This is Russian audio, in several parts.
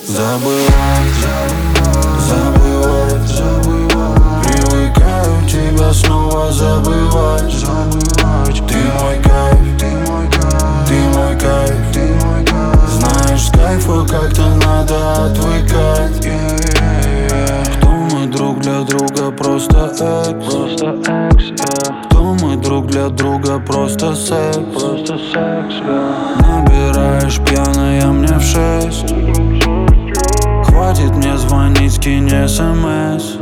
Забывать, забывать, привыкаю тебя снова забывать. Ты мой кайф, ты мой кайф. Знаешь, с кайфа как-то надо отвыкать. Кто мы друг для друга, просто экс. Кто мы друг для друга, просто секс. Набираешь пьяная мне в 6. Хватит мне звонить, скинь СМС.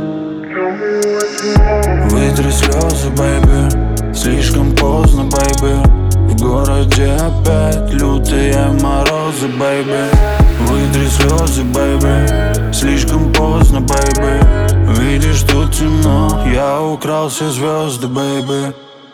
Вытри слезы, бэйби, слишком поздно, бэйби. В городе опять лютые морозы, бэйби. Вытри слезы, бэйби, слишком поздно, бэйби. Видишь, тут темно, я украл все звезды, бэйби.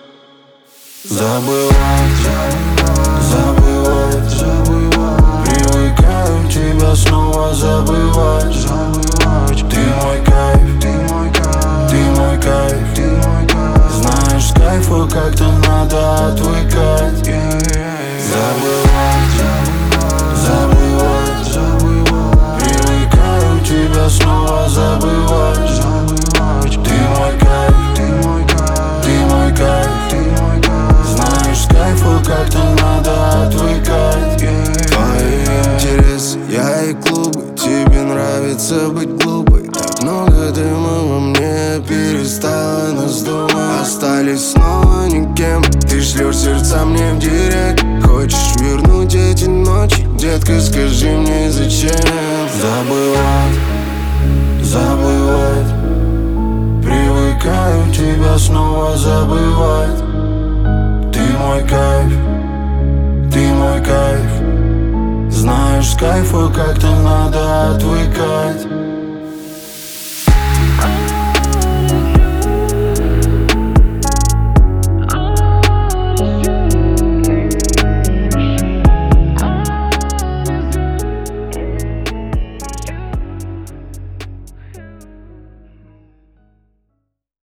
Забывать, забывать, привыкаю тебя снова забывать. Ты мой кайф, ты мой кайф. Знаешь, с кайфа как-то надо отвыкать. Забывать, забывать, привыкаю тебя снова забывать. Ты мой кайф, ты мой кайф. Знаешь, с кайфа как-то надо отвыкать. Твои интересы, я и клубы. Тебе нравится быть глупой. Так много дыма во мне, перестала нас думать. Остались снова никем. Ты шлешь сердца мне в директ. Хочешь вернуть эти ночи? Детка, скажи мне зачем. Забывать, забывать, привыкаю тебя снова забывать. Ты мой кайф, ты мой кайф. Знаешь, с кайфа как-то надо отвыкать.